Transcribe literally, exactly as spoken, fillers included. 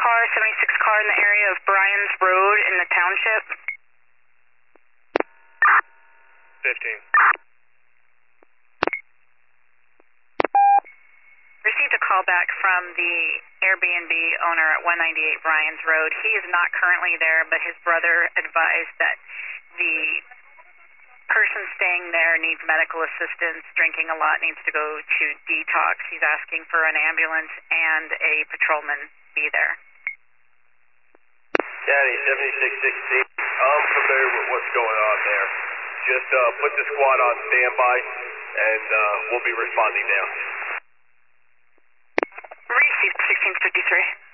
car, seventy-six car in the area of Bryan's Road in the township. fifteen. Received a call back from the Airbnb owner at one ninety-eight Bryan's Road. He is not currently there, but his brother advised that the person staying there needs medical assistance, drinking a lot, needs to go to detox. He's asking for an ambulance and a patrolman be there. County seventy-six sixteen. I'm familiar with what's going on there. Just uh, put the squad on standby, and uh, we'll be responding now. Received sixteen fifty-three.